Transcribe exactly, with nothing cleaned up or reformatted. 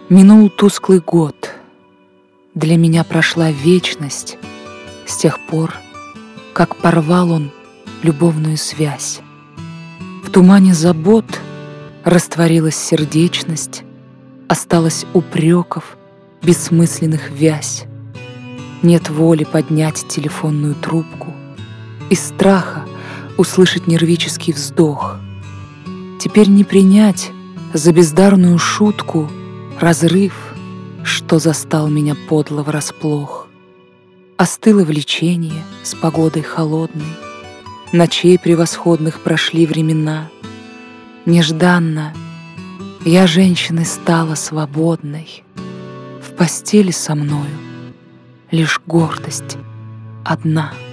Минул тусклый год, для меня прошла вечность с тех пор, как порвал он любовную связь. В тумане забот растворилась сердечность, осталась упреков, бессмысленных вязь. Нет воли поднять телефонную трубку, из страха услышать нервический вздох. Теперь не принять за бездарную шутку разрыв, что застал меня подло врасплох. Остыло влечение с погодой холодной, ночей превосходных прошли времена. Нежданно я женщиной стала свободной, в постели со мною лишь гордость одна.